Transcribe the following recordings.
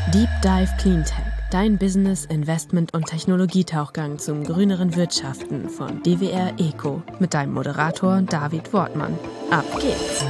Deep Dive Cleantech, dein Business-, Investment- und Technologietauchgang zum grüneren Wirtschaften von DWR Eco mit deinem Moderator David Wortmann. Ab geht's!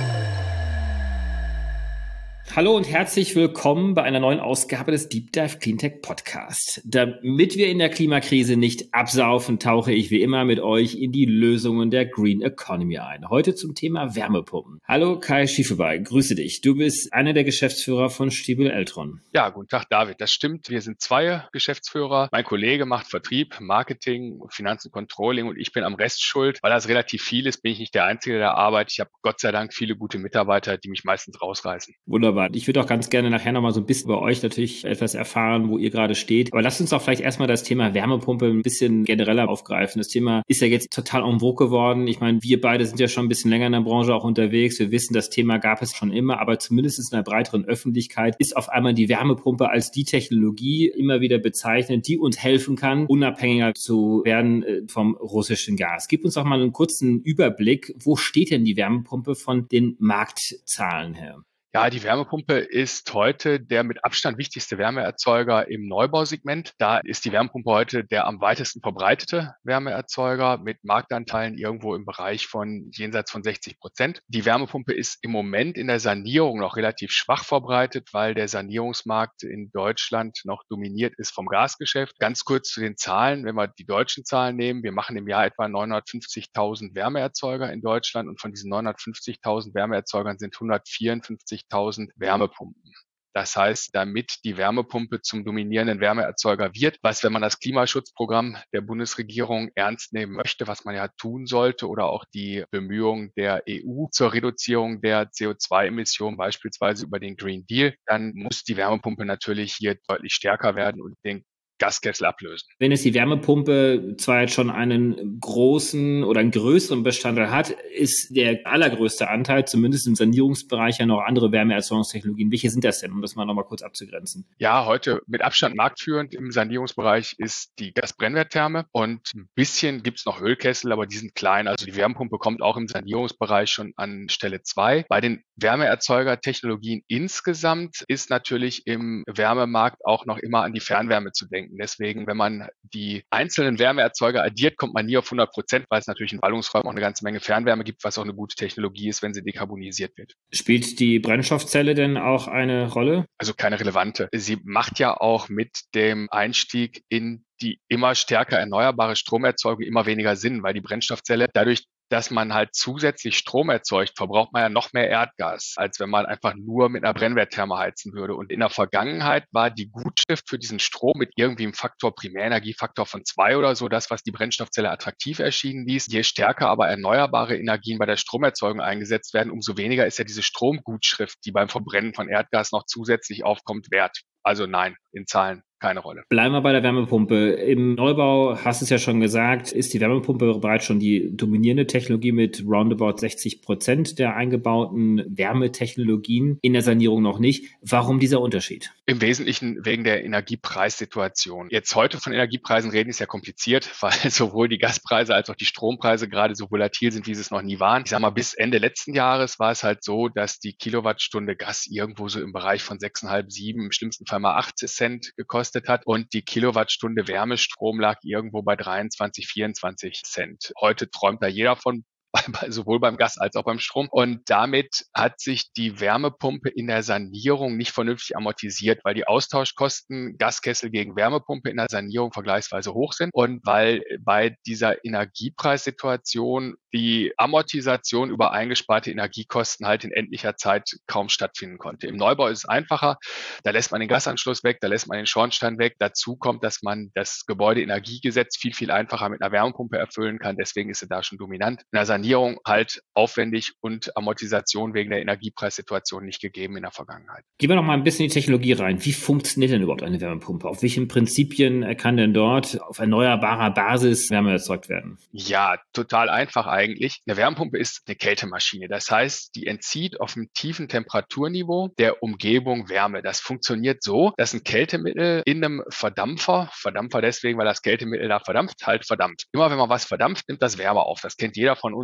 Hallo und herzlich willkommen bei einer neuen Ausgabe des Deep Dive Cleantech Podcast. Damit wir in der Klimakrise nicht absaufen, tauche ich wie immer mit euch in die Lösungen der Green Economy ein. Heute zum Thema Wärmepumpen. Hallo Kai Schiefebey, grüße dich. Du bist einer der Geschäftsführer von Stiebel Eltron. Ja, guten Tag David, das stimmt. Wir sind zwei Geschäftsführer. Mein Kollege macht Vertrieb, Marketing, Finanzen, Controlling und ich bin am Rest schuld. Weil das relativ viel ist, bin ich nicht der Einzige, der arbeitet. Ich habe Gott sei Dank viele gute Mitarbeiter, die mich meistens rausreißen. Wunderbar. Ich würde auch ganz gerne nachher nochmal so ein bisschen bei euch natürlich etwas erfahren, wo ihr gerade steht. Aber lasst uns doch vielleicht erstmal das Thema Wärmepumpe ein bisschen genereller aufgreifen. Das Thema ist ja jetzt total en vogue geworden. Ich meine, wir beide sind ja schon ein bisschen länger in der Branche auch unterwegs. Wir wissen, das Thema gab es schon immer, aber zumindest in der breiteren Öffentlichkeit ist auf einmal die Wärmepumpe als die Technologie immer wieder bezeichnet, die uns helfen kann, unabhängiger zu werden vom russischen Gas. Gib uns doch mal einen kurzen Überblick. Wo steht denn die Wärmepumpe von den Marktzahlen her? Ja, die Wärmepumpe ist heute der mit Abstand wichtigste Wärmeerzeuger im Neubausegment. Da ist die Wärmepumpe heute der am weitesten verbreitete Wärmeerzeuger mit Marktanteilen irgendwo im Bereich von jenseits von 60%. Die Wärmepumpe ist im Moment in der Sanierung noch relativ schwach verbreitet, weil der Sanierungsmarkt in Deutschland noch dominiert ist vom Gasgeschäft. Ganz kurz zu den Zahlen, wenn wir die deutschen Zahlen nehmen, wir machen im Jahr etwa 950.000 Wärmeerzeuger in Deutschland und von diesen 950.000 Wärmeerzeugern sind 154.000 Wärmepumpen. Das heißt, damit die Wärmepumpe zum dominierenden Wärmeerzeuger wird, was, wenn man das Klimaschutzprogramm der Bundesregierung ernst nehmen möchte, was man ja tun sollte, oder auch die Bemühungen der EU zur Reduzierung der CO2-Emissionen, beispielsweise über den Green Deal, dann muss die Wärmepumpe natürlich hier deutlich stärker werden und den Gaskessel ablösen. Wenn jetzt die Wärmepumpe zwar jetzt schon einen großen oder einen größeren Bestandteil hat, ist der allergrößte Anteil, zumindest im Sanierungsbereich, ja noch andere Wärmeerzeugungstechnologien. Welche sind das denn, um das mal nochmal kurz abzugrenzen? Ja, heute mit Abstand marktführend im Sanierungsbereich ist die Gasbrennwerttherme und ein bisschen gibt's noch Ölkessel, aber die sind klein. Also die Wärmepumpe kommt auch im Sanierungsbereich schon an Stelle 2. Bei den Wärmeerzeugertechnologien insgesamt ist natürlich im Wärmemarkt auch noch immer an die Fernwärme zu denken. Deswegen, wenn man die einzelnen Wärmeerzeuger addiert, kommt man nie auf 100%, weil es natürlich in Ballungsräumen auch eine ganze Menge Fernwärme gibt, was auch eine gute Technologie ist, wenn sie dekarbonisiert wird. Spielt die Brennstoffzelle denn auch eine Rolle? Also keine relevante. Sie macht ja auch mit dem Einstieg in die immer stärker erneuerbare Stromerzeugung immer weniger Sinn, weil die Brennstoffzelle dadurch, dass man halt zusätzlich Strom erzeugt, verbraucht man ja noch mehr Erdgas, als wenn man einfach nur mit einer Brennwerttherme heizen würde. Und in der Vergangenheit war die Gutschrift für diesen Strom mit irgendwie einem Faktor, Primärenergiefaktor von 2 oder so, das, was die Brennstoffzelle attraktiv erschienen ließ. Je stärker aber erneuerbare Energien bei der Stromerzeugung eingesetzt werden, umso weniger ist ja diese Stromgutschrift, die beim Verbrennen von Erdgas noch zusätzlich aufkommt, wert. Also nein, in Zahlen keine Rolle. Bleiben wir bei der Wärmepumpe. Im Neubau, hast du es ja schon gesagt, ist die Wärmepumpe bereits schon die dominierende Technologie mit roundabout 60% der eingebauten Wärmetechnologien, in der Sanierung noch nicht. Warum dieser Unterschied? Im Wesentlichen wegen der Energiepreissituation. Jetzt heute von Energiepreisen reden ist ja kompliziert, weil sowohl die Gaspreise als auch die Strompreise gerade so volatil sind, wie sie es noch nie waren. Ich sag mal, bis Ende letzten Jahres war es halt so, dass die Kilowattstunde Gas irgendwo so im Bereich von 6,5, 7, im schlimmsten Fall mal 80 Cent gekostet hat und die Kilowattstunde Wärmestrom lag irgendwo bei 23, 24 Cent. Heute träumt da jeder von, sowohl beim Gas als auch beim Strom. Und damit hat sich die Wärmepumpe in der Sanierung nicht vernünftig amortisiert, weil die Austauschkosten Gaskessel gegen Wärmepumpe in der Sanierung vergleichsweise hoch sind und weil bei dieser Energiepreissituation die Amortisation über eingesparte Energiekosten halt in endlicher Zeit kaum stattfinden konnte. Im Neubau ist es einfacher. Da lässt man den Gasanschluss weg, da lässt man den Schornstein weg. Dazu kommt, dass man das Gebäudeenergiegesetz viel, viel einfacher mit einer Wärmepumpe erfüllen kann. Deswegen ist sie da schon dominant. In der Sanierung halt aufwendig und Amortisation wegen der Energiepreissituation nicht gegeben in der Vergangenheit. Gehen wir noch mal ein bisschen in die Technologie rein. Wie funktioniert denn überhaupt eine Wärmepumpe? Auf welchen Prinzipien kann denn dort auf erneuerbarer Basis Wärme erzeugt werden? Ja, total einfach eigentlich. Eine Wärmepumpe ist eine Kältemaschine. Das heißt, die entzieht auf einem tiefen Temperaturniveau der Umgebung Wärme. Das funktioniert so, dass ein Kältemittel in einem Verdampfer deswegen, weil das Kältemittel da verdampft, halt verdampft. Immer wenn man was verdampft, nimmt das Wärme auf. Das kennt jeder von uns.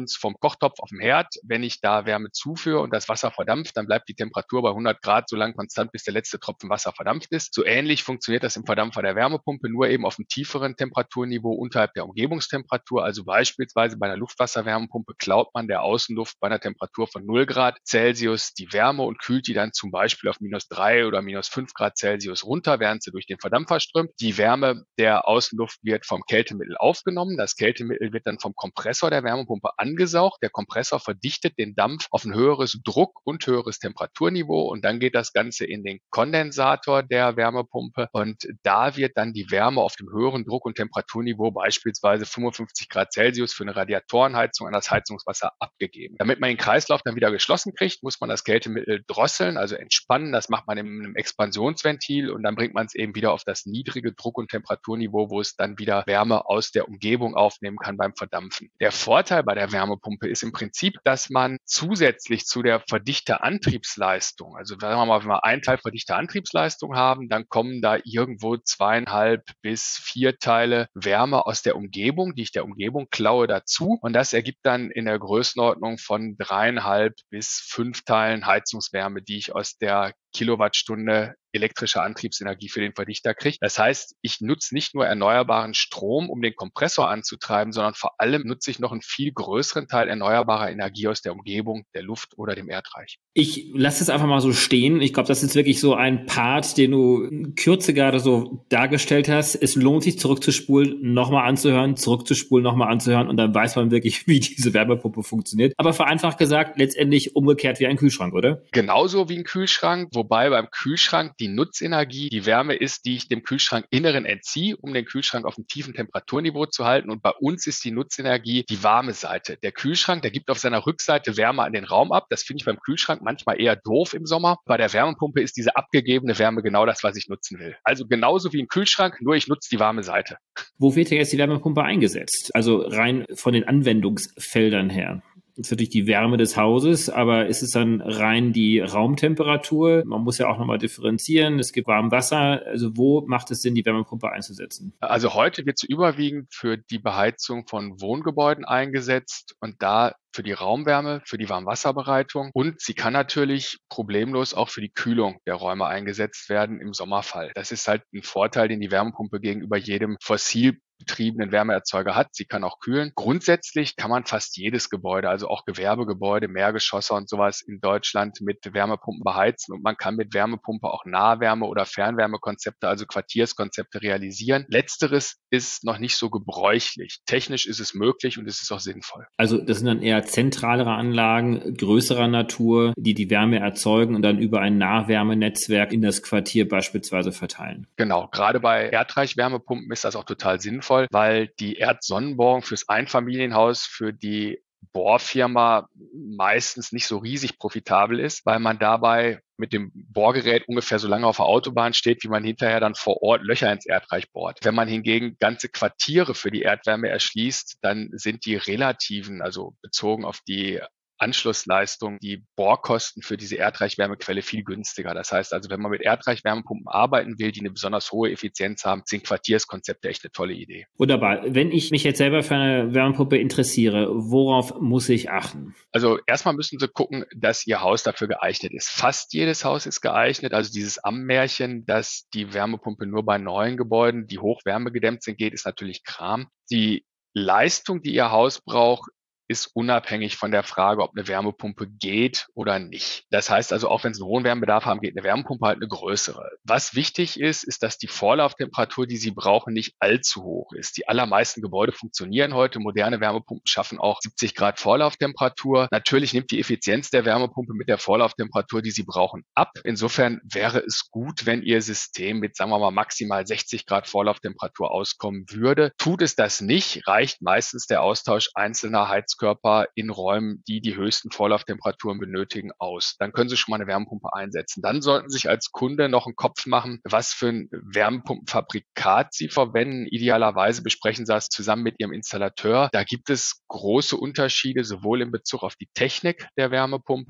uns vom Kochtopf auf dem Herd. Wenn ich da Wärme zuführe und das Wasser verdampft, dann bleibt die Temperatur bei 100 Grad so lange konstant, bis der letzte Tropfen Wasser verdampft ist. So ähnlich funktioniert das im Verdampfer der Wärmepumpe, nur eben auf einem tieferen Temperaturniveau unterhalb der Umgebungstemperatur. Also beispielsweise bei einer Luftwasserwärmepumpe klaut man der Außenluft bei einer Temperatur von 0 Grad Celsius die Wärme und kühlt die dann zum Beispiel auf -3 oder -5 Grad Celsius runter, während sie durch den Verdampfer strömt. Die Wärme der Außenluft wird vom Kältemittel aufgenommen. Das Kältemittel wird dann vom Kompressor der Wärmepumpe angesaugt. Der Kompressor verdichtet den Dampf auf ein höheres Druck- und höheres Temperaturniveau und dann geht das Ganze in den Kondensator der Wärmepumpe und da wird dann die Wärme auf dem höheren Druck- und Temperaturniveau, beispielsweise 55 Grad Celsius für eine Radiatorenheizung, an das Heizungswasser abgegeben. Damit man den Kreislauf dann wieder geschlossen kriegt, muss man das Kältemittel drosseln, also entspannen. Das macht man in einem Expansionsventil und dann bringt man es eben wieder auf das niedrige Druck- und Temperaturniveau, wo es dann wieder Wärme aus der Umgebung aufnehmen kann beim Verdampfen. Der Vorteil bei der Wärmepumpe ist im Prinzip, dass man zusätzlich zu der Verdichter-Antriebsleistung, also sagen wir mal, wenn wir einen Teil Verdichter-Antriebsleistung haben, dann kommen da irgendwo 2,5 bis 4 Teile Wärme aus der Umgebung, die ich der Umgebung klaue, dazu. Und das ergibt dann in der Größenordnung von 3,5 bis 5 Teilen Heizungswärme, die ich aus der Kilowattstunde elektrische Antriebsenergie für den Verdichter kriege. Das heißt, ich nutze nicht nur erneuerbaren Strom, um den Kompressor anzutreiben, sondern vor allem nutze ich noch einen viel größeren Teil erneuerbarer Energie aus der Umgebung, der Luft oder dem Erdreich. Ich lasse es einfach mal so stehen. Ich glaube, das ist wirklich so ein Part, den du in Kürze gerade so dargestellt hast. Es lohnt sich, zurückzuspulen, nochmal anzuhören, zurückzuspulen, nochmal anzuhören und dann weiß man wirklich, wie diese Wärmepumpe funktioniert. Aber vereinfacht gesagt, letztendlich umgekehrt wie ein Kühlschrank, oder? Genauso wie ein Kühlschrank, wobei beim Kühlschrank die Nutzenergie die Wärme ist, die ich dem Kühlschrankinneren entziehe, um den Kühlschrank auf einem tiefen Temperaturniveau zu halten. Und bei uns ist die Nutzenergie die warme Seite. Der Kühlschrank, der gibt auf seiner Rückseite Wärme an den Raum ab. Das finde ich beim Kühlschrank manchmal eher doof im Sommer. Bei der Wärmepumpe ist diese abgegebene Wärme genau das, was ich nutzen will. Also genauso wie ein Kühlschrank, nur ich nutze die warme Seite. Wo wird denn jetzt die Wärmepumpe eingesetzt? Also rein von den Anwendungsfeldern her. Das ist natürlich die Wärme des Hauses, aber ist es dann rein die Raumtemperatur? Man muss ja auch nochmal differenzieren. Es gibt warmes Wasser. Also wo macht es Sinn, die Wärmepumpe einzusetzen? Also heute wird sie überwiegend für die Beheizung von Wohngebäuden eingesetzt und da für die Raumwärme, für die Warmwasserbereitung. Und sie kann natürlich problemlos auch für die Kühlung der Räume eingesetzt werden im Sommerfall. Das ist halt ein Vorteil, den die Wärmepumpe gegenüber jedem fossil betriebenen Wärmeerzeuger hat. Sie kann auch kühlen. Grundsätzlich kann man fast jedes Gebäude, also auch Gewerbegebäude, Mehrgeschosse und sowas in Deutschland mit Wärmepumpen beheizen. Und man kann mit Wärmepumpe auch Nahwärme- oder Fernwärmekonzepte, also Quartierskonzepte realisieren. Letzteres ist noch nicht so gebräuchlich. Technisch ist es möglich und es ist auch sinnvoll. Also das sind dann eher zentralere Anlagen, größerer Natur, die die Wärme erzeugen und dann über ein Nahwärmenetzwerk in das Quartier beispielsweise verteilen. Genau, gerade bei Erdreichwärmepumpen ist das auch total sinnvoll, weil die Erdsonnenbohrung fürs Einfamilienhaus, für die Bohrfirma meistens nicht so riesig profitabel ist, weil man dabei mit dem Bohrgerät ungefähr so lange auf der Autobahn steht, wie man hinterher dann vor Ort Löcher ins Erdreich bohrt. Wenn man hingegen ganze Quartiere für die Erdwärme erschließt, dann sind die relativen, also bezogen auf die Anschlussleistung, die Bohrkosten für diese Erdreichwärmequelle viel günstiger. Das heißt also, wenn man mit Erdreichwärmepumpen arbeiten will, die eine besonders hohe Effizienz haben, sind Quartierskonzepte echt eine tolle Idee. Wunderbar. Wenn ich mich jetzt selber für eine Wärmepumpe interessiere, worauf muss ich achten? Also erstmal müssen Sie gucken, dass Ihr Haus dafür geeignet ist. Fast jedes Haus ist geeignet. Also dieses Ammärchen, dass die Wärmepumpe nur bei neuen Gebäuden, die hochwärmegedämmt sind, geht, ist natürlich Kram. Die Leistung, die Ihr Haus braucht, ist unabhängig von der Frage, ob eine Wärmepumpe geht oder nicht. Das heißt also, auch wenn Sie einen hohen Wärmebedarf haben, geht eine Wärmepumpe halt eine größere. Was wichtig ist, ist, dass die Vorlauftemperatur, die Sie brauchen, nicht allzu hoch ist. Die allermeisten Gebäude funktionieren heute. Moderne Wärmepumpen schaffen auch 70 Grad Vorlauftemperatur. Natürlich nimmt die Effizienz der Wärmepumpe mit der Vorlauftemperatur, die Sie brauchen, ab. Insofern wäre es gut, wenn Ihr System mit, sagen wir mal, maximal 60 Grad Vorlauftemperatur auskommen würde. Tut es das nicht, reicht meistens der Austausch einzelner Heizkörper in Räumen, die die höchsten Vorlauftemperaturen benötigen, aus. Dann können Sie schon mal eine Wärmepumpe einsetzen. Dann sollten Sie sich als Kunde noch einen Kopf machen, was für ein Wärmepumpenfabrikat Sie verwenden. Idealerweise besprechen Sie das zusammen mit Ihrem Installateur. Da gibt es große Unterschiede, sowohl in Bezug auf die Technik der Wärmepumpe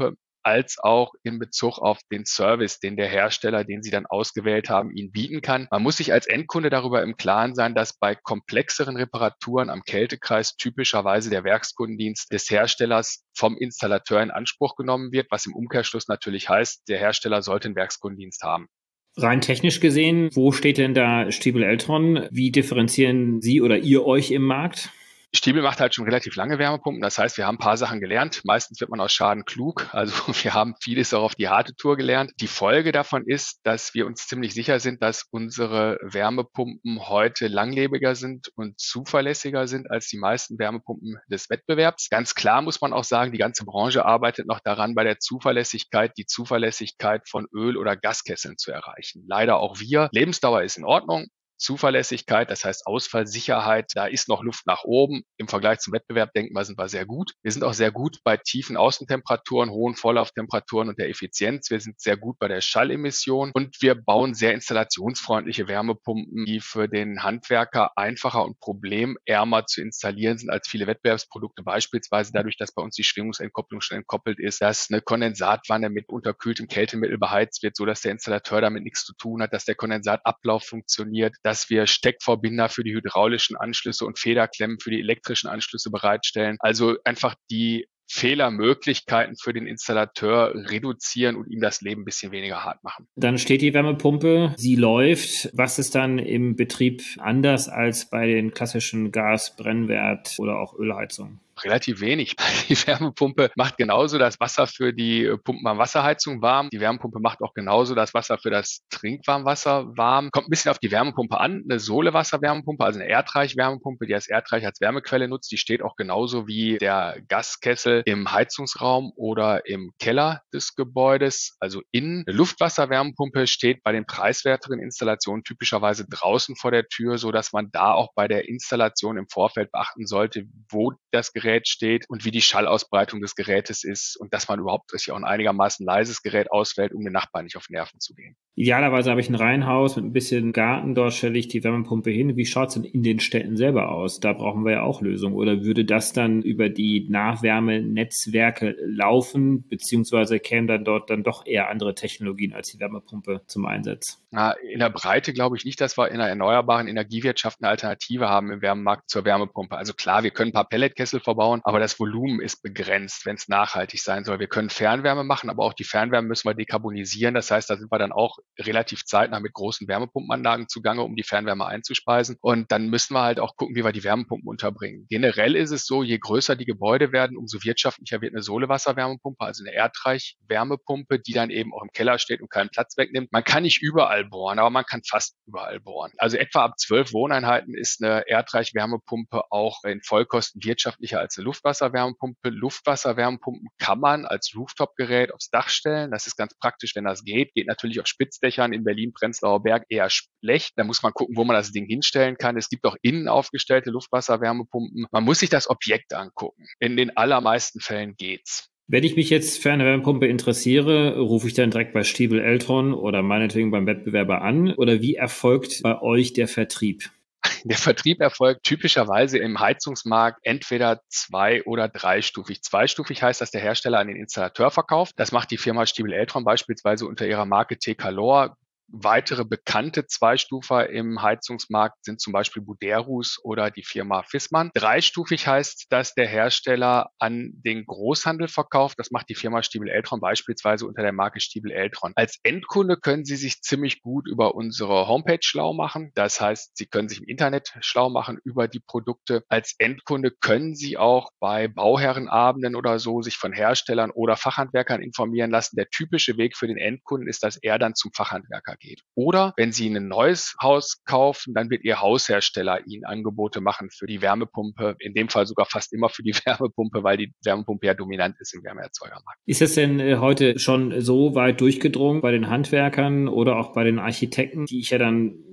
als auch in Bezug auf den Service, den der Hersteller, den Sie dann ausgewählt haben, Ihnen bieten kann. Man muss sich als Endkunde darüber im Klaren sein, dass bei komplexeren Reparaturen am Kältekreis typischerweise der Werkskundendienst des Herstellers vom Installateur in Anspruch genommen wird, was im Umkehrschluss natürlich heißt, der Hersteller sollte einen Werkskundendienst haben. Rein technisch gesehen, wo steht denn da Stiebel Eltron? Wie differenzieren Sie oder ihr euch im Markt? Stiebel macht halt schon relativ lange Wärmepumpen. Das heißt, wir haben ein paar Sachen gelernt. Meistens wird man aus Schaden klug. Also wir haben vieles auch auf die harte Tour gelernt. Die Folge davon ist, dass wir uns ziemlich sicher sind, dass unsere Wärmepumpen heute langlebiger sind und zuverlässiger sind als die meisten Wärmepumpen des Wettbewerbs. Ganz klar muss man auch sagen, die ganze Branche arbeitet noch daran, bei der Zuverlässigkeit die Zuverlässigkeit von Öl- oder Gaskesseln zu erreichen. Leider auch wir. Lebensdauer ist in Ordnung. Zuverlässigkeit, das heißt Ausfallsicherheit, da ist noch Luft nach oben. Im Vergleich zum Wettbewerb, denken wir, sind wir sehr gut. Wir sind auch sehr gut bei tiefen Außentemperaturen, hohen Vorlauftemperaturen und der Effizienz. Wir sind sehr gut bei der Schallemission und wir bauen sehr installationsfreundliche Wärmepumpen, die für den Handwerker einfacher und problemärmer zu installieren sind als viele Wettbewerbsprodukte. Beispielsweise dadurch, dass bei uns die Schwingungsentkopplung schon entkoppelt ist, dass eine Kondensatwanne mit unterkühltem Kältemittel beheizt wird, so dass der Installateur damit nichts zu tun hat, dass der Kondensatablauf funktioniert, dass wir Steckverbinder für die hydraulischen Anschlüsse und Federklemmen für die elektrischen Anschlüsse bereitstellen. Also einfach die Fehlermöglichkeiten für den Installateur reduzieren und ihm das Leben ein bisschen weniger hart machen. Dann steht die Wärmepumpe, sie läuft. Was ist dann im Betrieb anders als bei den klassischen Gas-, Brennwert- oder auch Ölheizungen? Relativ wenig. Die Wärmepumpe macht genauso das Wasser für die Pumpenwarmwasserheizung warm. Die Wärmepumpe macht auch genauso das Wasser für das Trinkwarmwasser warm. Kommt ein bisschen auf die Wärmepumpe an. Eine Sohlewasserwärmepumpe, also eine Erdreich-Wärmepumpe, die das Erdreich als Wärmequelle nutzt, die steht auch genauso wie der Gaskessel im Heizungsraum oder im Keller des Gebäudes. Also innen. Eine Luftwasserwärmepumpe steht bei den preiswerteren Installationen typischerweise draußen vor der Tür, so dass man da auch bei der Installation im Vorfeld beachten sollte, wo das Gerät steht und wie die Schallausbreitung des Gerätes ist und dass man überhaupt auch ein einigermaßen leises Gerät auswählt, um den Nachbarn nicht auf Nerven zu gehen. Idealerweise habe ich ein Reihenhaus mit ein bisschen Garten, dort stelle ich die Wärmepumpe hin. Wie schaut es denn in den Städten selber aus? Da brauchen wir ja auch Lösungen. Oder würde das dann über die Nahwärmenetzwerke laufen, beziehungsweise kämen dann dort dann doch eher andere Technologien als die Wärmepumpe zum Einsatz? In der Breite glaube ich nicht, dass wir in der erneuerbaren Energiewirtschaft eine Alternative haben im Wärmemarkt zur Wärmepumpe. Also klar, wir können ein paar Pelletkessel verbauen, aber das Volumen ist begrenzt, wenn es nachhaltig sein soll. Wir können Fernwärme machen, aber auch die Fernwärme müssen wir dekarbonisieren. Das heißt, da sind wir dann auch relativ zeitnah mit großen Wärmepumpenanlagen zugange, um die Fernwärme einzuspeisen. Und dann müssen wir halt auch gucken, wie wir die Wärmepumpen unterbringen. Generell ist es so, je größer die Gebäude werden, umso wirtschaftlicher wird eine Sohlewasserwärmepumpe, also eine Erdreich-Wärmepumpe, die dann eben auch im Keller steht und keinen Platz wegnimmt. Man kann nicht überall bohren, aber man kann fast überall bohren. Also etwa ab 12 Wohneinheiten ist eine Erdreich-Wärmepumpe auch in Vollkosten wirtschaftlicher als eine Luftwasserwärmepumpe. Luftwasserwärmepumpen kann man als Rooftop-Gerät aufs Dach stellen. Das ist ganz praktisch, wenn das geht. Geht natürlich auf Spitzdächern in Berlin, Prenzlauer Berg eher schlecht. Da muss man gucken, wo man das Ding hinstellen kann. Es gibt auch innen aufgestellte Luftwasserwärmepumpen. Man muss sich das Objekt angucken. In den allermeisten Fällen geht's. Wenn ich mich jetzt für eine Wärmepumpe interessiere, rufe ich dann direkt bei Stiebel Eltron oder meinetwegen beim Wettbewerber an? Oder wie erfolgt bei euch der Vertrieb? Der Vertrieb erfolgt typischerweise im Heizungsmarkt entweder zwei- oder dreistufig. Zweistufig heißt, dass der Hersteller an den Installateur verkauft. Das macht die Firma Stiebel Eltron beispielsweise unter ihrer Marke T-Calor. Weitere bekannte Zweistufer im Heizungsmarkt sind zum Beispiel Buderus oder die Firma Fissmann. Dreistufig heißt, dass der Hersteller an den Großhandel verkauft. Das macht die Firma Stiebel Eltron beispielsweise unter der Marke Stiebel Eltron. Als Endkunde können Sie sich ziemlich gut über unsere Homepage schlau machen. Das heißt, Sie können sich im Internet schlau machen über die Produkte. Als Endkunde können Sie auch bei Bauherrenabenden oder so sich von Herstellern oder Fachhandwerkern informieren lassen. Der typische Weg für den Endkunden ist, dass er dann zum Fachhandwerker geht. Oder wenn Sie ein neues Haus kaufen, dann wird Ihr Haushersteller Ihnen Angebote machen für die Wärmepumpe, in dem Fall sogar fast immer für die Wärmepumpe, weil die Wärmepumpe ja dominant ist im Wärmeerzeugermarkt. Ist das denn heute schon so weit durchgedrungen bei den Handwerkern oder auch bei den Architekten, die ich ja dann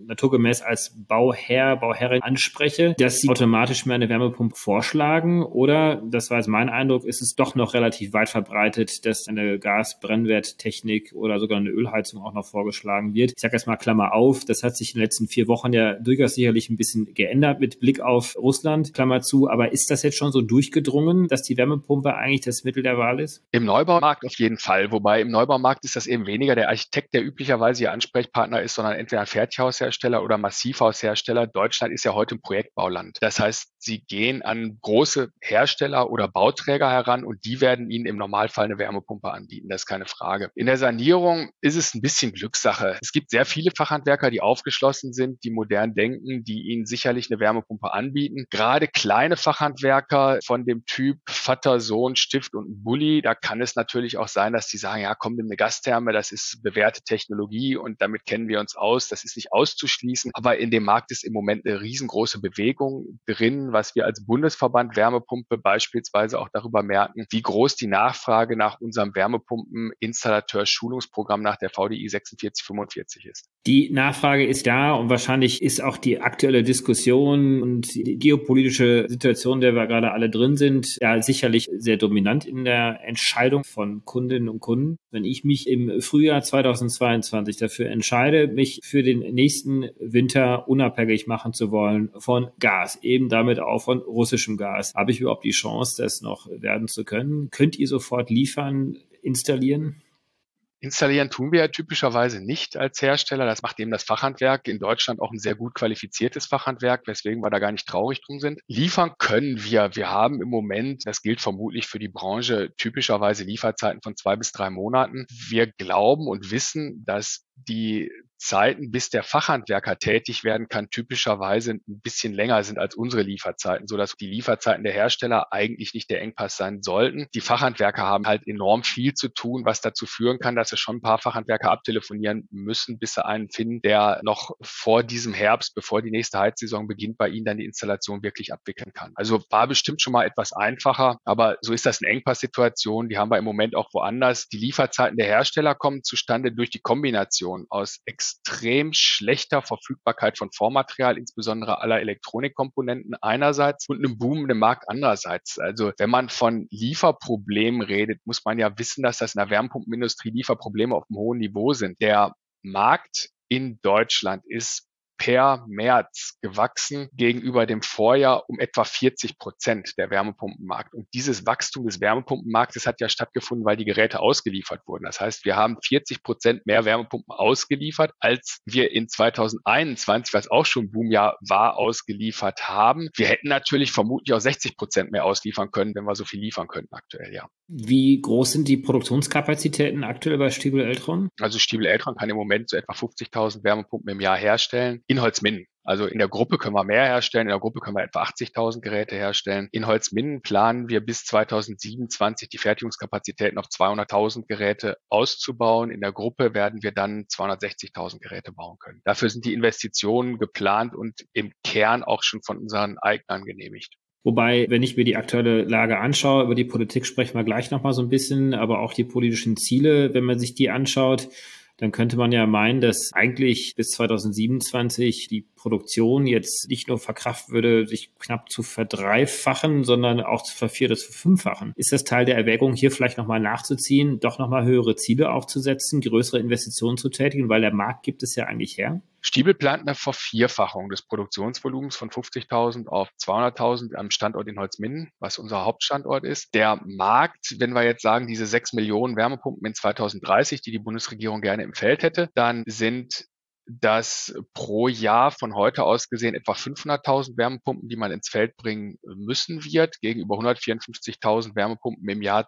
naturgemäß als Bauherr, Bauherrin anspreche, dass sie automatisch mir eine Wärmepumpe vorschlagen? Oder, das war jetzt mein Eindruck, ist es doch noch relativ weit verbreitet, dass eine Gasbrennwerttechnik oder sogar eine Ölheizung auch noch vorgeschlagen wird? Ich sage jetzt mal Klammer auf, das hat sich in den letzten 4 Wochen ja durchaus sicherlich ein bisschen geändert mit Blick auf Russland, Klammer zu. Aber ist das jetzt schon so durchgedrungen, dass die Wärmepumpe eigentlich das Mittel der Wahl ist? Im Neubaumarkt auf jeden Fall. Wobei im Neubaumarkt ist das eben weniger der Architekt, der üblicherweise Ihr Ansprechpartner ist, sondern entweder ein Fertighaushersteller oder Massivhaushersteller. Deutschland ist ja heute ein Projektbauland. Das heißt, Sie gehen an große Hersteller oder Bauträger heran und die werden Ihnen im Normalfall eine Wärmepumpe anbieten. Das ist keine Frage. In der Sanierung ist es ein bisschen Glückssache. Es gibt sehr viele Fachhandwerker, die aufgeschlossen sind, die modern denken, die Ihnen sicherlich eine Wärmepumpe anbieten. Gerade kleine Fachhandwerker von dem Typ Vater, Sohn, Stift und Bulli, da kann es natürlich auch sein, dass die sagen, ja, komm, nimm eine Gastherme, das ist bewährte Technologie und damit kennen wir uns aus. Das ist nicht auszuschließen. Aber in dem Markt ist im Moment eine riesengroße Bewegung drin, was wir als Bundesverband Wärmepumpe beispielsweise auch darüber merken, wie groß die Nachfrage nach unserem Wärmepumpen-Installateur-Schulungsprogramm nach der VDI 4645 ist. Die Nachfrage ist da und wahrscheinlich ist auch die aktuelle Diskussion und die geopolitische Situation, in der wir gerade alle drin sind, ja sicherlich sehr dominant in der Entscheidung von Kundinnen und Kunden. Wenn ich mich im Frühjahr 2022 dafür entscheide, mich für den nächsten Winter unabhängig machen zu wollen von Gas, eben damit auch von russischem Gas, habe ich überhaupt die Chance, das noch werden zu können? Könnt ihr sofort liefern, installieren? Installieren tun wir ja typischerweise nicht als Hersteller. Das macht eben das Fachhandwerk. In Deutschland auch ein sehr gut qualifiziertes Fachhandwerk, weswegen wir da gar nicht traurig drum sind. Liefern können wir. Wir haben im Moment, das gilt vermutlich für die Branche, typischerweise Lieferzeiten von 2 bis 3 Monaten. Wir glauben und wissen, dass die Zeiten, bis der Fachhandwerker tätig werden kann, typischerweise ein bisschen länger sind als unsere Lieferzeiten, sodass die Lieferzeiten der Hersteller eigentlich nicht der Engpass sein sollten. Die Fachhandwerker haben halt enorm viel zu tun, was dazu führen kann, dass sie schon ein paar Fachhandwerker abtelefonieren müssen, bis sie einen finden, der noch vor diesem Herbst, bevor die nächste Heizsaison beginnt, bei ihnen dann die Installation wirklich abwickeln kann. Also war bestimmt schon mal etwas einfacher, aber so ist das eine Engpasssituation. Die haben wir im Moment auch woanders. Die Lieferzeiten der Hersteller kommen zustande durch die Kombination aus extrem schlechter Verfügbarkeit von Vormaterial, insbesondere aller Elektronikkomponenten einerseits und einem boomenden Markt andererseits. Also wenn man von Lieferproblemen redet, muss man ja wissen, dass das in der Wärmepumpenindustrie Lieferprobleme auf einem hohen Niveau sind. Der Markt in Deutschland ist per März gewachsen gegenüber dem Vorjahr um etwa 40% der Wärmepumpenmarkt. Und dieses Wachstum des Wärmepumpenmarktes hat ja stattgefunden, weil die Geräte ausgeliefert wurden. Das heißt, wir haben 40% mehr Wärmepumpen ausgeliefert, als wir in 2021, was auch schon ein Boomjahr war, ausgeliefert haben. Wir hätten natürlich vermutlich auch 60% mehr ausliefern können, wenn wir so viel liefern könnten aktuell, ja. Wie groß sind die Produktionskapazitäten aktuell bei Stiebel Eltron? Also Stiebel Eltron kann im Moment so etwa 50.000 Wärmepumpen im Jahr herstellen. In Holzminden. Also in der Gruppe können wir mehr herstellen. In der Gruppe können wir etwa 80.000 Geräte herstellen. In Holzminden planen wir bis 2027 die Fertigungskapazitäten auf 200.000 Geräte auszubauen. In der Gruppe werden wir dann 260.000 Geräte bauen können. Dafür sind die Investitionen geplant und im Kern auch schon von unseren Eignern genehmigt. Wobei, wenn ich mir die aktuelle Lage anschaue, über die Politik sprechen wir gleich nochmal so ein bisschen, aber auch die politischen Ziele, wenn man sich die anschaut, dann könnte man ja meinen, dass eigentlich bis 2027 die Produktion jetzt nicht nur verkraften würde, sich knapp zu verdreifachen, sondern auch zu vervier- oder zu fünffachen. Ist das Teil der Erwägung, hier vielleicht nochmal nachzuziehen, doch nochmal höhere Ziele aufzusetzen, größere Investitionen zu tätigen, weil der Markt gibt es ja eigentlich her? Stiebel plant eine Vervierfachung des Produktionsvolumens von 50.000 auf 200.000 am Standort in Holzminden, was unser Hauptstandort ist. Der Markt, wenn wir jetzt sagen, diese 6 Millionen Wärmepumpen in 2030, die die Bundesregierung gerne im Feld hätte, dann sind das pro Jahr von heute aus gesehen etwa 500.000 Wärmepumpen, die man ins Feld bringen müssen wird, gegenüber 154.000 Wärmepumpen im Jahr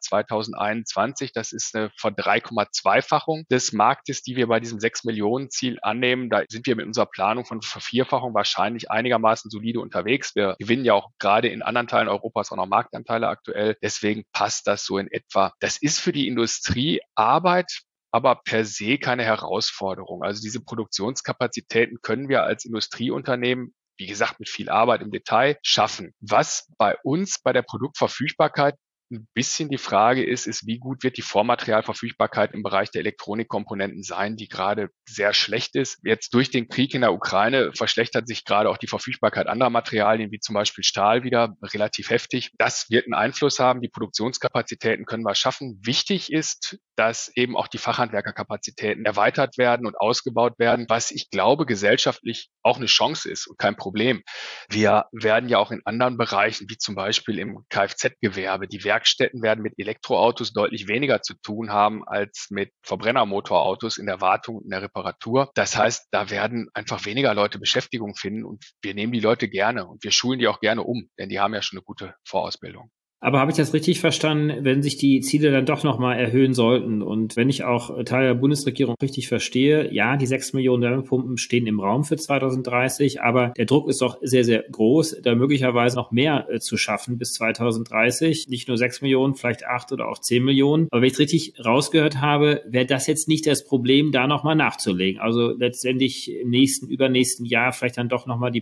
2021. Das ist eine Ver-3,2-fachung des Marktes, die wir bei diesem 6-Millionen-Ziel annehmen. Da sind wir mit unserer Planung von Vervierfachung wahrscheinlich einigermaßen solide unterwegs. Wir gewinnen ja auch gerade in anderen Teilen Europas auch noch Marktanteile aktuell. Deswegen passt das so in etwa. Das ist für die Industrie Arbeit, aber per se keine Herausforderung. Also diese Produktionskapazitäten können wir als Industrieunternehmen, wie gesagt, mit viel Arbeit im Detail schaffen. Was bei uns bei der Produktverfügbarkeit ein bisschen die Frage ist, wie gut wird die Vormaterialverfügbarkeit im Bereich der Elektronikkomponenten sein, die gerade sehr schlecht ist. Jetzt durch den Krieg in der Ukraine verschlechtert sich gerade auch die Verfügbarkeit anderer Materialien, wie zum Beispiel Stahl wieder relativ heftig. Das wird einen Einfluss haben. Die Produktionskapazitäten können wir schaffen. Wichtig ist, dass eben auch die Fachhandwerkerkapazitäten erweitert werden und ausgebaut werden, was ich glaube gesellschaftlich auch eine Chance ist und kein Problem. Wir werden ja auch in anderen Bereichen, wie zum Beispiel im Kfz-Gewerbe, die Werkstätten werden mit Elektroautos deutlich weniger zu tun haben als mit Verbrennermotorautos in der Wartung und in der Reparatur. Das heißt, da werden einfach weniger Leute Beschäftigung finden und wir nehmen die Leute gerne und wir schulen die auch gerne um, denn die haben ja schon eine gute Vorausbildung. Aber habe ich das richtig verstanden, wenn sich die Ziele dann doch nochmal erhöhen sollten und wenn ich auch Teil der Bundesregierung richtig verstehe, ja, die 6 Millionen Wärmepumpen stehen im Raum für 2030, aber der Druck ist doch sehr, sehr groß, da möglicherweise noch mehr zu schaffen bis 2030. Nicht nur 6 Millionen, vielleicht 8 oder auch 10 Millionen. Aber wenn ich es richtig rausgehört habe, wäre das jetzt nicht das Problem, da nochmal nachzulegen. Also letztendlich im nächsten, übernächsten Jahr vielleicht dann doch nochmal die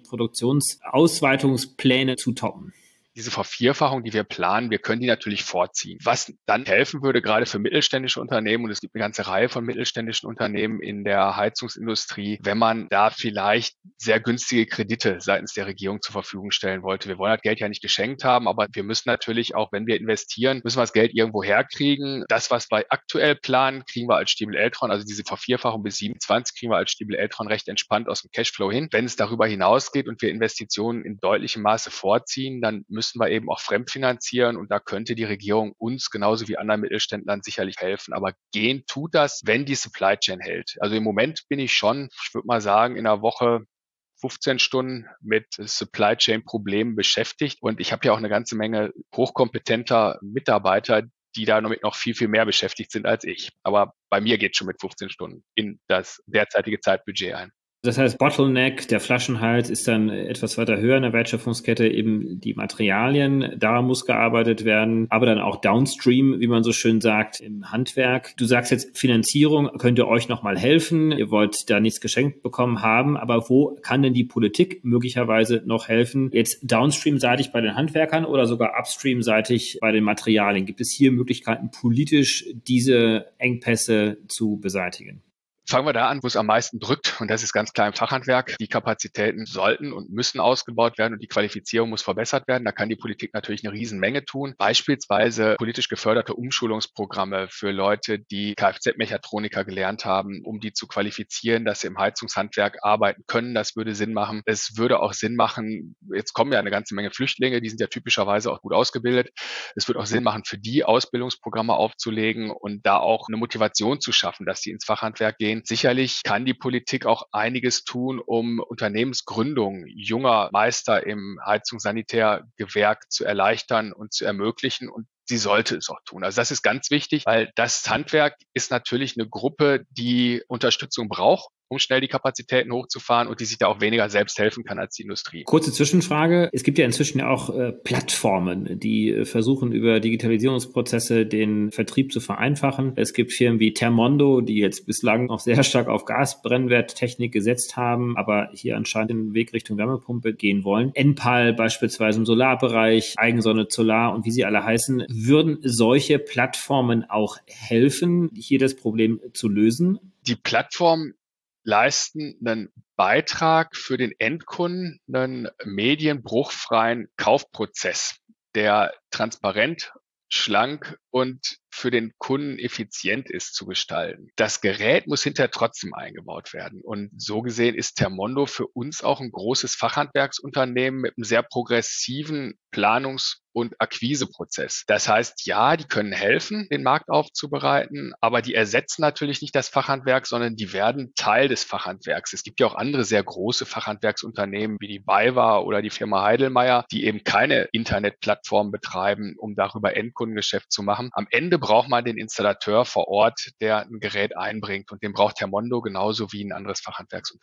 Produktionsausweitungspläne zu toppen. Diese Vervierfachung, die wir planen, wir können die natürlich vorziehen. Was dann helfen würde, gerade für mittelständische Unternehmen, und es gibt eine ganze Reihe von mittelständischen Unternehmen in der Heizungsindustrie, wenn man da vielleicht sehr günstige Kredite seitens der Regierung zur Verfügung stellen wollte. Wir wollen das Geld ja nicht geschenkt haben, aber wir müssen natürlich auch, wenn wir investieren, müssen wir das Geld irgendwo herkriegen. Das, was wir aktuell planen, kriegen wir als Stiebel Eltron, also diese Vervierfachung bis 27 kriegen wir als Stiebel Eltron recht entspannt aus dem Cashflow hin. Wenn es darüber hinausgeht und wir Investitionen in deutlichem Maße vorziehen, dann müssen wir eben auch fremdfinanzieren und da könnte die Regierung uns genauso wie anderen Mittelständlern sicherlich helfen. Aber gehen tut das, wenn die Supply Chain hält. Also im Moment bin ich schon, ich würde mal sagen, in der Woche 15 Stunden mit Supply Chain Problemen beschäftigt und ich habe ja auch eine ganze Menge hochkompetenter Mitarbeiter, die da damit noch viel, viel mehr beschäftigt sind als ich. Aber bei mir geht schon mit 15 Stunden in das derzeitige Zeitbudget ein. Das heißt, Bottleneck, der Flaschenhals ist dann etwas weiter höher in der Wertschöpfungskette, eben die Materialien, daran muss gearbeitet werden, aber dann auch downstream, wie man so schön sagt, im Handwerk. Du sagst jetzt, Finanzierung könnte euch nochmal helfen, ihr wollt da nichts geschenkt bekommen haben, aber wo kann denn die Politik möglicherweise noch helfen? Jetzt downstream-seitig bei den Handwerkern oder sogar upstream-seitig bei den Materialien? Gibt es hier Möglichkeiten, politisch diese Engpässe zu beseitigen? Fangen wir da an, wo es am meisten drückt. Und das ist ganz klar im Fachhandwerk. Die Kapazitäten sollten und müssen ausgebaut werden und die Qualifizierung muss verbessert werden. Da kann die Politik natürlich eine Riesenmenge tun. Beispielsweise politisch geförderte Umschulungsprogramme für Leute, die Kfz-Mechatroniker gelernt haben, um die zu qualifizieren, dass sie im Heizungshandwerk arbeiten können. Das würde Sinn machen. Es würde auch Sinn machen, jetzt kommen ja eine ganze Menge Flüchtlinge, die sind ja typischerweise auch gut ausgebildet. Es wird auch Sinn machen, für die Ausbildungsprogramme aufzulegen und da auch eine Motivation zu schaffen, dass sie ins Fachhandwerk gehen. Sicherlich kann die Politik auch einiges tun, um Unternehmensgründungen junger Meister im Heizungssanitärgewerk zu erleichtern und zu ermöglichen. Und sie sollte es auch tun. Also das ist ganz wichtig, weil das Handwerk ist natürlich eine Gruppe, die Unterstützung braucht, um schnell die Kapazitäten hochzufahren und die sich da auch weniger selbst helfen kann als die Industrie. Kurze Zwischenfrage. Es gibt ja inzwischen ja auch Plattformen, die versuchen, über Digitalisierungsprozesse den Vertrieb zu vereinfachen. Es gibt Firmen wie Thermondo, die jetzt bislang noch sehr stark auf Gasbrennwerttechnik gesetzt haben, aber hier anscheinend den Weg Richtung Wärmepumpe gehen wollen. Enpal beispielsweise im Solarbereich, Eigensonne Solar und wie sie alle heißen. Würden solche Plattformen auch helfen, hier das Problem zu lösen? Die Plattform leisten einen Beitrag für den Endkunden, einen medienbruchfreien Kaufprozess, der transparent, schlank und für den Kunden effizient ist zu gestalten. Das Gerät muss hinterher trotzdem eingebaut werden. Und so gesehen ist Thermondo für uns auch ein großes Fachhandwerksunternehmen mit einem sehr progressiven Planungs- und Akquiseprozess. Das heißt, ja, die können helfen, den Markt aufzubereiten, aber die ersetzen natürlich nicht das Fachhandwerk, sondern die werden Teil des Fachhandwerks. Es gibt ja auch andere sehr große Fachhandwerksunternehmen wie die BayWa oder die Firma Heidelmeier, die eben keine Internetplattform betreiben, um darüber Endkundengeschäft zu machen. Am Ende braucht man den Installateur vor Ort, der ein Gerät einbringt und den braucht Thermondo genauso wie ein anderes Fachhandwerksunternehmen.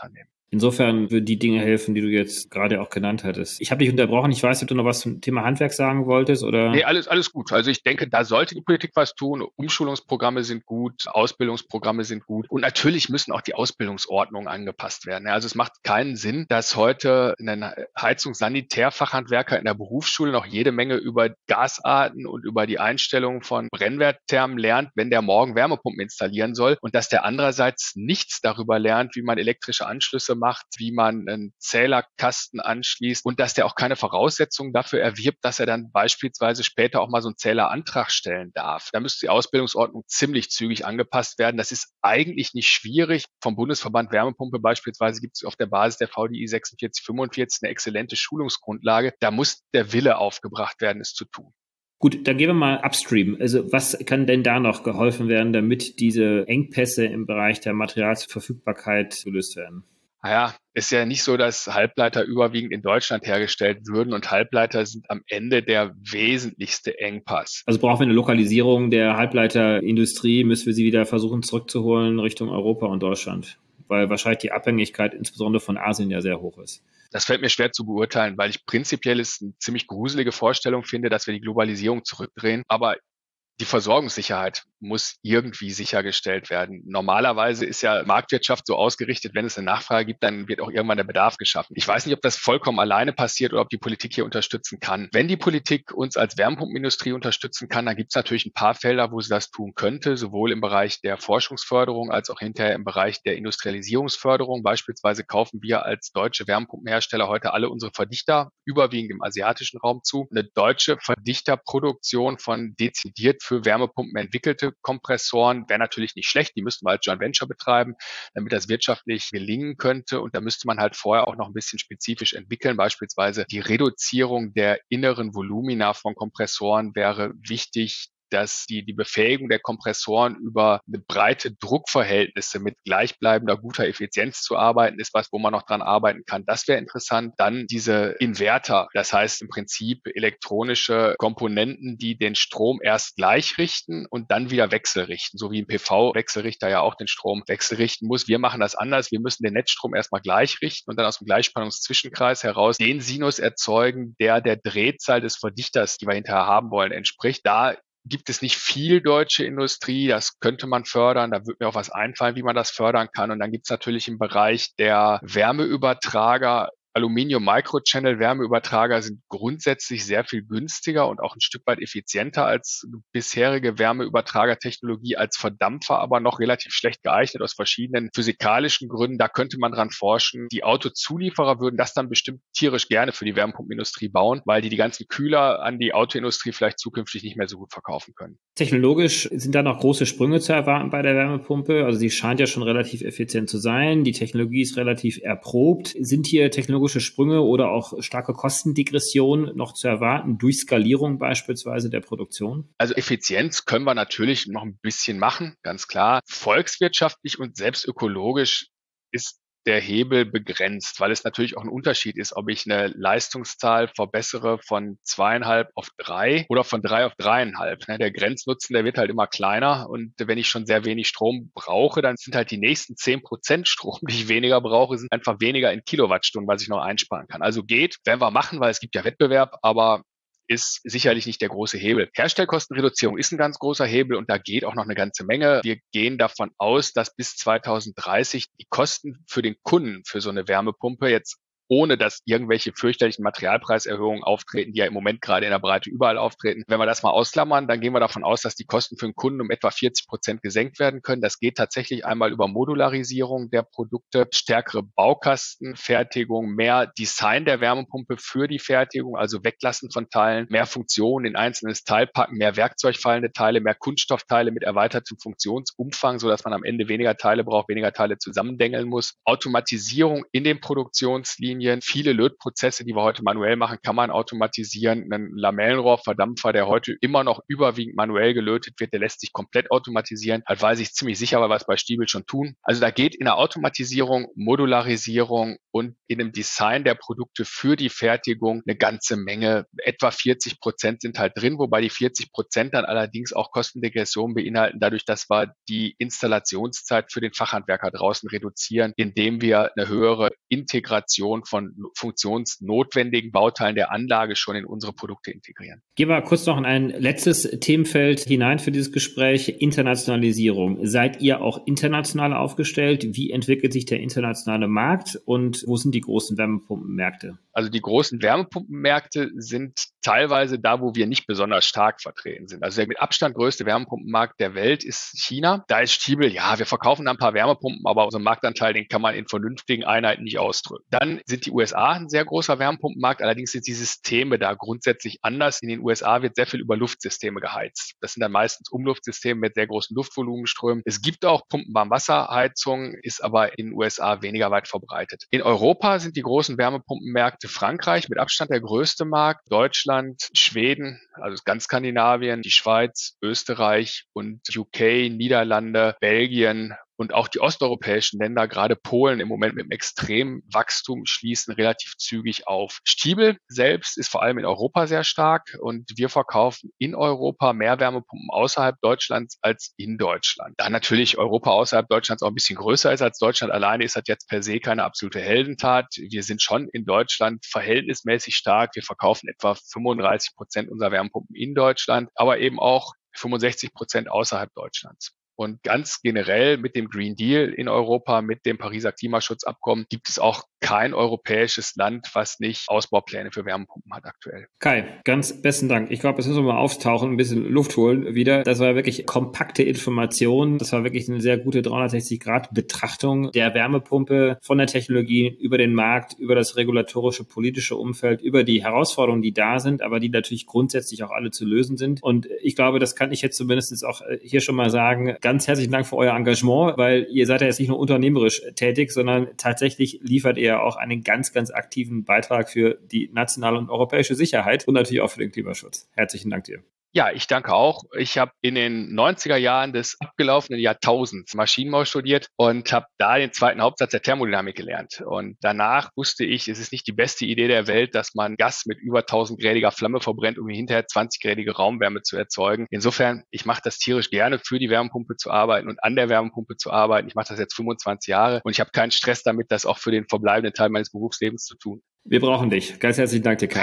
Insofern würden die Dinge helfen, die du jetzt gerade auch genannt hattest. Ich habe dich unterbrochen. Ich weiß nicht, ob du noch was zum Thema Handwerk sagen wolltest, oder? Nee, alles gut. Also ich denke, da sollte die Politik was tun. Umschulungsprogramme sind gut, Ausbildungsprogramme sind gut. Und natürlich müssen auch die Ausbildungsordnungen angepasst werden. Ja, also es macht keinen Sinn, dass heute ein Heizungs-Sanitärfachhandwerker in der Berufsschule noch jede Menge über Gasarten und über die Einstellung von Brennwertthermen lernt, wenn der morgen Wärmepumpen installieren soll, und dass der andererseits nichts darüber lernt, wie man elektrische Anschlüsse macht, wie man einen Zählerkasten anschließt, und dass der auch keine Voraussetzungen dafür erwirbt, dass er dann beispielsweise später auch mal so einen Zählerantrag stellen darf. Da müsste die Ausbildungsordnung ziemlich zügig angepasst werden. Das ist eigentlich nicht schwierig. Vom Bundesverband Wärmepumpe beispielsweise gibt es auf der Basis der VDI 4645 eine exzellente Schulungsgrundlage. Da muss der Wille aufgebracht werden, es zu tun. Gut, dann gehen wir mal upstream. Also was kann denn da noch geholfen werden, damit diese Engpässe im Bereich der Materialverfügbarkeit gelöst werden? Naja, ist ja nicht so, dass Halbleiter überwiegend in Deutschland hergestellt würden, und Halbleiter sind am Ende der wesentlichste Engpass. Also brauchen wir eine Lokalisierung der Halbleiterindustrie, müssen wir sie wieder versuchen zurückzuholen Richtung Europa und Deutschland, weil wahrscheinlich die Abhängigkeit insbesondere von Asien ja sehr hoch ist. Das fällt mir schwer zu beurteilen, weil ich prinzipiell es eine ziemlich gruselige Vorstellung finde, dass wir die Globalisierung zurückdrehen. Aber die Versorgungssicherheit muss irgendwie sichergestellt werden. Normalerweise ist ja Marktwirtschaft so ausgerichtet, wenn es eine Nachfrage gibt, dann wird auch irgendwann der Bedarf geschaffen. Ich weiß nicht, ob das vollkommen alleine passiert oder ob die Politik hier unterstützen kann. Wenn die Politik uns als Wärmepumpenindustrie unterstützen kann, dann gibt es natürlich ein paar Felder, wo sie das tun könnte, sowohl im Bereich der Forschungsförderung als auch hinterher im Bereich der Industrialisierungsförderung. Beispielsweise kaufen wir als deutsche Wärmepumpenhersteller heute alle unsere Verdichter überwiegend im asiatischen Raum zu. Eine deutsche Verdichterproduktion von dezidiert für Wärmepumpen entwickelte Kompressoren wäre natürlich nicht schlecht. Die müssten wir als Joint Venture betreiben, damit das wirtschaftlich gelingen könnte. Und da müsste man halt vorher auch noch ein bisschen spezifisch entwickeln. Beispielsweise die Reduzierung der inneren Volumina von Kompressoren wäre wichtig, dass die Befähigung der Kompressoren über eine breite Druckverhältnisse mit gleichbleibender guter Effizienz zu arbeiten ist, wo man noch dran arbeiten kann. Das wäre interessant. Dann diese Inverter, das heißt im Prinzip elektronische Komponenten, die den Strom erst gleich richten und dann wieder wechselrichten, so wie ein PV-Wechselrichter ja auch den Strom wechselrichten muss. Wir machen das anders. Wir müssen den Netzstrom erstmal gleich richten und dann aus dem Gleichspannungszwischenkreis heraus den Sinus erzeugen, der Drehzahl des Verdichters, die wir hinterher haben wollen, entspricht. Da gibt es nicht viel deutsche Industrie, das könnte man fördern, da wird mir auch was einfallen, wie man das fördern kann. Und dann gibt es natürlich im Bereich der Wärmeübertrager, Aluminium-Microchannel-Wärmeübertrager sind grundsätzlich sehr viel günstiger und auch ein Stück weit effizienter als bisherige Wärmeübertragertechnologie, als Verdampfer aber noch relativ schlecht geeignet aus verschiedenen physikalischen Gründen. Da könnte man dran forschen. Die Autozulieferer würden das dann bestimmt tierisch gerne für die Wärmepumpenindustrie bauen, weil die ganzen Kühler an die Autoindustrie vielleicht zukünftig nicht mehr so gut verkaufen können. Technologisch sind da noch große Sprünge zu erwarten bei der Wärmepumpe. Also sie scheint ja schon relativ effizient zu sein. Die Technologie ist relativ erprobt. Sind hier technologische Sprünge oder auch starke Kostendegression noch zu erwarten durch Skalierung beispielsweise der Produktion? Also Effizienz können wir natürlich noch ein bisschen machen, ganz klar. Volkswirtschaftlich und selbst ökologisch ist der Hebel begrenzt, weil es natürlich auch ein Unterschied ist, ob ich eine Leistungszahl verbessere von 2,5 auf 3 oder von 3 auf 3,5. Der Grenznutzen, der wird halt immer kleiner, und wenn ich schon sehr wenig Strom brauche, dann sind halt die nächsten 10% Strom, die ich weniger brauche, sind einfach weniger in Kilowattstunden, was ich noch einsparen kann. Also werden wir machen, weil es gibt ja Wettbewerb, aber ist sicherlich nicht der große Hebel. Herstellkostenreduzierung ist ein ganz großer Hebel, und da geht auch noch eine ganze Menge. Wir gehen davon aus, dass bis 2030 die Kosten für den Kunden für so eine Wärmepumpe jetzt, ohne dass irgendwelche fürchterlichen Materialpreiserhöhungen auftreten, die ja im Moment gerade in der Breite überall auftreten. Wenn wir das mal ausklammern, dann gehen wir davon aus, dass die Kosten für den Kunden um etwa 40% gesenkt werden können. Das geht tatsächlich einmal über Modularisierung der Produkte, stärkere Baukastenfertigung, mehr Design der Wärmepumpe für die Fertigung, also Weglassen von Teilen, mehr Funktionen in einzelnes Teil packen, mehr werkzeugfallende Teile, mehr Kunststoffteile mit erweitertem Funktionsumfang, sodass man am Ende weniger Teile braucht, weniger Teile zusammendengeln muss. Automatisierung in den Produktionslinien. Viele Lötprozesse, die wir heute manuell machen, kann man automatisieren. Ein Lamellenrohrverdampfer, der heute immer noch überwiegend manuell gelötet wird, der lässt sich komplett automatisieren. Halt weiß ich ziemlich sicher, weil wir es bei Stiebel schon tun. Also da geht in der Automatisierung, Modularisierung und in dem Design der Produkte für die Fertigung eine ganze Menge. Etwa 40% sind halt drin, wobei die 40% dann allerdings auch Kostendegression beinhalten, dadurch, dass wir die Installationszeit für den Fachhandwerker draußen reduzieren, indem wir eine höhere Integration von funktionsnotwendigen Bauteilen der Anlage schon in unsere Produkte integrieren. Gehen wir kurz noch in ein letztes Themenfeld hinein für dieses Gespräch. Internationalisierung. Seid ihr auch international aufgestellt? Wie entwickelt sich der internationale Markt und wo sind die großen Wärmepumpenmärkte? Also die großen Wärmepumpenmärkte sind teilweise da, wo wir nicht besonders stark vertreten sind. Also der mit Abstand größte Wärmepumpenmarkt der Welt ist China. Da ist Stiebel, ja, wir verkaufen ein paar Wärmepumpen, aber unseren Marktanteil, den kann man in vernünftigen Einheiten nicht ausdrücken. Dann sind die USA ein sehr großer Wärmepumpenmarkt, allerdings sind die Systeme da grundsätzlich anders. In den USA wird sehr viel über Luftsysteme geheizt. Das sind dann meistens Umluftsysteme mit sehr großen Luftvolumenströmen. Es gibt auch Pumpenwarmwasserheizungen, ist aber in den USA weniger weit verbreitet. In Europa sind die großen Wärmepumpenmärkte Frankreich mit Abstand der größte Markt, Deutschland, Schweden, also ganz Skandinavien, die Schweiz, Österreich und UK, Niederlande, Belgien und auch die osteuropäischen Länder, gerade Polen im Moment mit einem extremen Wachstum, schließen relativ zügig auf. Stiebel selbst ist vor allem in Europa sehr stark und wir verkaufen in Europa mehr Wärmepumpen außerhalb Deutschlands als in Deutschland. Da natürlich Europa außerhalb Deutschlands auch ein bisschen größer ist als Deutschland alleine, ist das jetzt per se keine absolute Heldentat. Wir sind schon in Deutschland verhältnismäßig stark. Wir verkaufen etwa 35% unserer Wärmepumpen in Deutschland, aber eben auch 65% außerhalb Deutschlands. Und ganz generell mit dem Green Deal in Europa, mit dem Pariser Klimaschutzabkommen, gibt es auch kein europäisches Land, was nicht Ausbaupläne für Wärmepumpen hat aktuell. Kai, ganz besten Dank. Ich glaube, jetzt müssen wir mal auftauchen, ein bisschen Luft holen wieder. Das war wirklich kompakte Information. Das war wirklich eine sehr gute 360-Grad-Betrachtung der Wärmepumpe von der Technologie über den Markt, über das regulatorische, politische Umfeld, über die Herausforderungen, die da sind, aber die natürlich grundsätzlich auch alle zu lösen sind. Und ich glaube, das kann ich jetzt zumindest auch hier schon mal sagen. Ganz herzlichen Dank für euer Engagement, weil ihr seid ja jetzt nicht nur unternehmerisch tätig, sondern tatsächlich liefert ihr auch einen ganz, ganz aktiven Beitrag für die nationale und europäische Sicherheit und natürlich auch für den Klimaschutz. Herzlichen Dank dir. Ja, ich danke auch. Ich habe in den 90er Jahren des abgelaufenen Jahrtausends Maschinenbau studiert und habe da den zweiten Hauptsatz der Thermodynamik gelernt. Und danach wusste ich, es ist nicht die beste Idee der Welt, dass man Gas mit über 1000-gradiger Flamme verbrennt, um hinterher 20-gradige Raumwärme zu erzeugen. Insofern, ich mache das tierisch gerne, für die Wärmepumpe zu arbeiten und an der Wärmepumpe zu arbeiten. Ich mache das jetzt 25 Jahre und ich habe keinen Stress damit, das auch für den verbleibenden Teil meines Berufslebens zu tun. Wir brauchen dich. Ganz herzlichen Dank dir, Kai.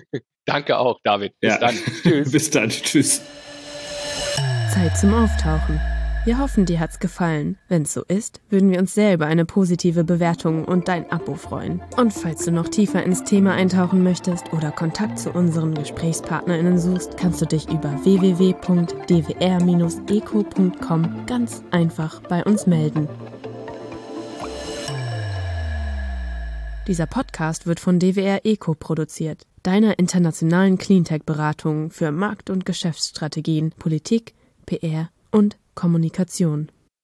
Danke auch, David. Bis dann. Tschüss. Bis dann. Tschüss. Zeit zum Auftauchen. Wir hoffen, dir hat's gefallen. Wenn's so ist, würden wir uns sehr über eine positive Bewertung und dein Abo freuen. Und falls du noch tiefer ins Thema eintauchen möchtest oder Kontakt zu unseren GesprächspartnerInnen suchst, kannst du dich über www.dwr-eco.com ganz einfach bei uns melden. Dieser Podcast wird von DWR Eco produziert, deiner internationalen Cleantech-Beratung für Markt- und Geschäftsstrategien, Politik, PR und Kommunikation.